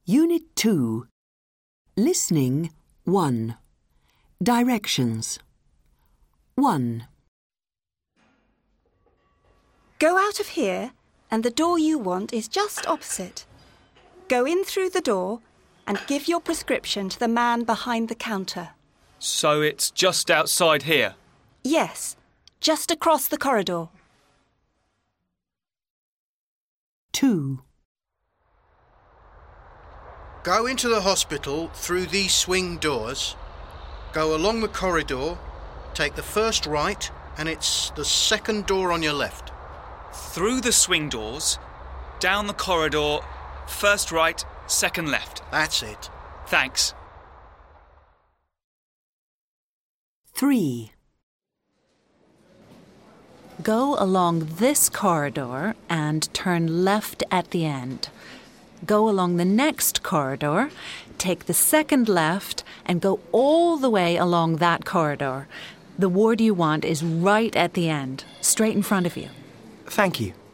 Unit 2. Listening 1. Directions 1. Go out of here and the door you want is just opposite. Go in through the door and give your prescription to the man behind the counter. So it's just outside here? Yes, just across the corridor. 2. Go into the hospital through these swing doors, go along the corridor, take the first right, and it's the second door on your left. Through the swing doors, down the corridor, first right, second left. That's it. Thanks. 3. Go along this corridor and turn left at the end. Go along the next corridor, take the second left and go all the way along that corridor. The ward you want is right at the end, straight in front of you. Thank you.